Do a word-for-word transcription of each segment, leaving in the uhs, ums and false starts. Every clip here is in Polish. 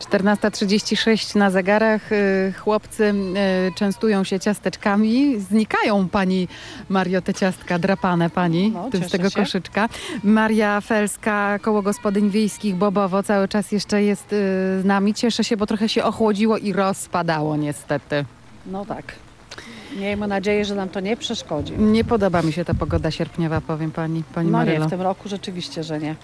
czternasta trzydzieści sześć na zegarach. Y, Chłopcy y, częstują się ciasteczkami. Znikają pani Mario te ciastka drapane pani No, tym z cieszę tego się. koszyczka. Maria Felska, Koło Gospodyń Wiejskich Bobowo cały czas jeszcze jest y, z nami. Cieszę się, bo trochę się ochłodziło i rozpadało niestety. No tak. Miejmy nadzieję, że nam to nie przeszkodzi. Nie podoba mi się ta pogoda sierpniowa, powiem pani, pani No nie, Marylo. w tym roku rzeczywiście, że nie.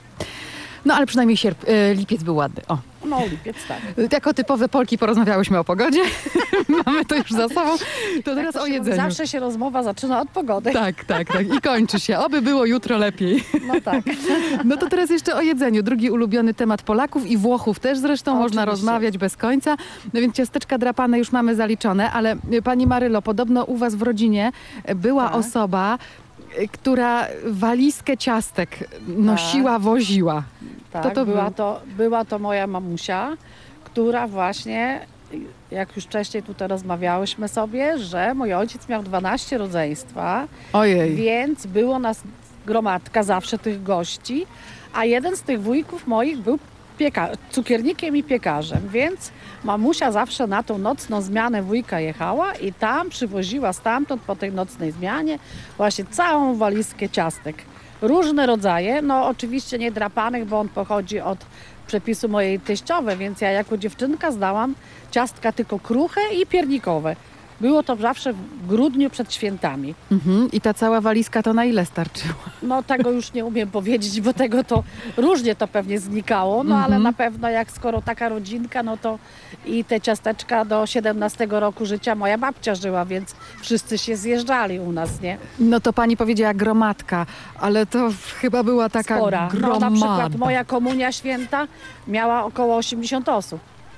No ale przynajmniej sierp, y, lipiec był ładny. O. No lipiec tak. Jako typowe Polki porozmawiałyśmy o pogodzie. Mamy to już za sobą. To teraz Tak to o się mówi, jedzeniu. zawsze się rozmowa zaczyna od pogody. Tak, tak, tak. I kończy się. Oby było jutro lepiej. No tak. No to teraz jeszcze o jedzeniu. Drugi ulubiony temat Polaków i Włochów też zresztą można Oczywiście. rozmawiać bez końca. No więc ciasteczka drapane już mamy zaliczone, ale y, pani Marylo, podobno u was w rodzinie była Tak. osoba, y, która walizkę ciastek nosiła, woziła. Tak, To to była, był? to, była to moja mamusia, która właśnie, jak już wcześniej tutaj rozmawiałyśmy sobie, że mój ojciec miał dwanaście rodzeństwa, Ojej. więc było nas gromadka zawsze tych gości, a jeden z tych wujków moich był pieka- cukiernikiem i piekarzem, więc mamusia zawsze na tą nocną zmianę wujka jechała i tam przywoziła stamtąd po tej nocnej zmianie właśnie całą walizkę ciastek. Różne rodzaje, no oczywiście nie drapanych, bo on pochodzi od przepisu mojej teściowej, więc ja jako dziewczynka zdałam ciastka tylko kruche i piernikowe. Było to zawsze w grudniu przed świętami. Mhm. I ta cała walizka to na ile starczyła? No tego już nie umiem powiedzieć, bo tego to różnie to pewnie znikało, no ale Mhm. na pewno jak skoro taka rodzinka, no to i te ciasteczka do siedemnastego roku życia moja babcia żyła, więc wszyscy się zjeżdżali u nas, nie? No to pani powiedziała gromadka, ale to chyba była taka Spora. No gromada. na przykład moja komunia święta miała około osiemdziesiąt osób.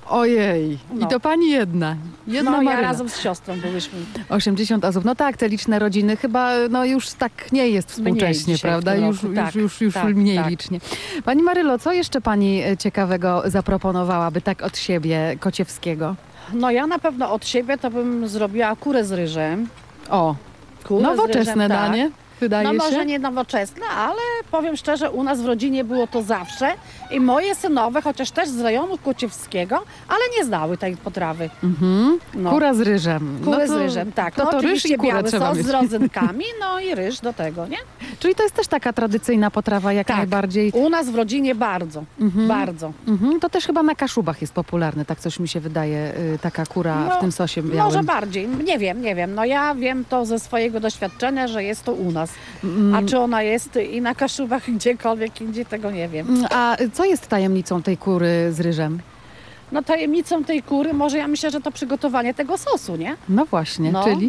Ojej. No. I to pani jedna. Jedna No ja Maryla. razem z siostrą byłyśmy. osiemdziesiąt osób. No tak, te liczne rodziny chyba no już tak nie jest Mniej współcześnie, dzisiaj w prawda? tym Już, roku, już, tak, już, już tak, mniej tak. licznie. Pani Marylo, co jeszcze pani e, ciekawego zaproponowałaby tak od siebie Kociewskiego? No ja na pewno od siebie to bym zrobiła kurę z ryżem. O, Kurę z nowoczesne ryżem, tak. danie, wydaje No się. może nie nowoczesne, ale powiem szczerze, u nas w rodzinie było to zawsze i moje synowe, chociaż też z rejonu Kociewskiego, ale nie znały tej potrawy. Mhm. No. Kura z ryżem. Kurę No z to- ryżem, tak. To, No to ryż oczywiście i kurę biały trzeba sos mieć. z rodzynkami, no i ryż do tego, nie? Czyli to jest też taka tradycyjna potrawa jak Tak. najbardziej. U nas w rodzinie bardzo, Mhm. bardzo. Mhm. To też chyba na Kaszubach jest popularne, tak coś mi się wydaje, y, taka kura No, w tym sosie białym. Może bardziej, nie wiem, nie wiem. No ja wiem to ze swojego doświadczenia, że jest to u nas. Mm. A czy ona jest i na Kaszubach, gdziekolwiek indziej, tego nie wiem. Mm, A co jest tajemnicą tej kury z ryżem? No tajemnicą tej kury, może ja myślę, że to przygotowanie tego sosu, nie? No właśnie, No. czyli?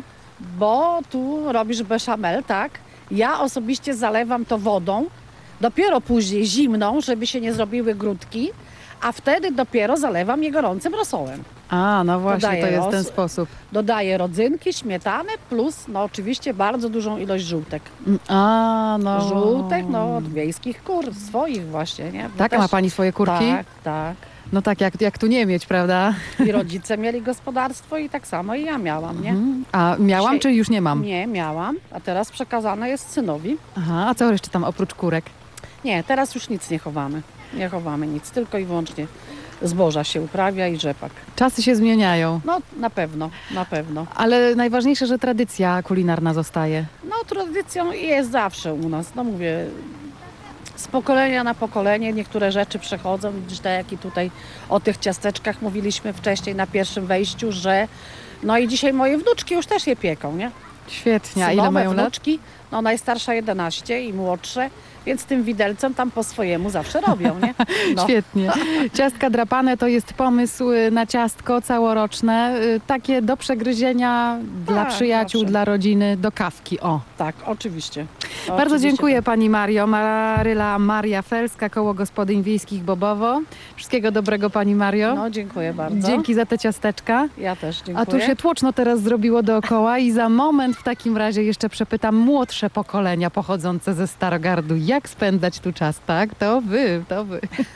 Bo tu robisz beszamel, tak? Ja osobiście zalewam to wodą, dopiero później zimną, żeby się nie zrobiły grudki, a wtedy dopiero zalewam je gorącym rosołem. A, no właśnie, Dodaję to jest ros- ten sposób. Dodaję rodzynki, śmietanę plus, no oczywiście bardzo dużą ilość żółtek. Mm, A, no. Żółtek, no od wiejskich kur, swoich właśnie, nie? Bo Tak, a też- ma pani swoje kurki? Tak, tak. No tak, jak, jak tu nie mieć, prawda? I rodzice mieli gospodarstwo i tak samo i ja miałam, nie? Mhm. A miałam, Dzisiaj- czy już nie mam? Nie, miałam, a teraz przekazane jest synowi. Aha, a co jeszcze tam oprócz kurek? Nie, teraz już nic nie chowamy. Nie chowamy nic, tylko i wyłącznie zboża się uprawia i rzepak. Czasy się zmieniają, No na pewno, na pewno. ale najważniejsze, że tradycja kulinarna zostaje. No tradycją jest zawsze u nas, no mówię, z pokolenia na pokolenie niektóre rzeczy przechodzą. Widzisz, tak jak i tutaj o tych ciasteczkach mówiliśmy wcześniej na pierwszym wejściu, że no i dzisiaj moje wnuczki już też je pieką, nie? Świetnie, a ile Synowe, mają lat? wnuczki, no najstarsza jedenaście i młodsze, więc tym widelcem tam po swojemu zawsze robią, nie? No. Świetnie. Ciastka drapane to jest pomysł y, na ciastko całoroczne, y, takie do przegryzienia dla Tak, przyjaciół, zawsze. dla rodziny, do kawki. O. Tak, oczywiście. Bardzo Oczywiście dziękuję tak. pani Mario. Maryla Maria Felska, Koło Gospodyń Wiejskich Bobowo. Wszystkiego dobrego pani Mario. No, dziękuję bardzo. Dzięki za te ciasteczka. Ja też dziękuję. A tu się tłoczno teraz zrobiło dookoła i za moment w takim razie jeszcze przepytam młodsze pokolenia pochodzące ze Starogardu, jak spędzać tu czas, tak? To wy, to wy.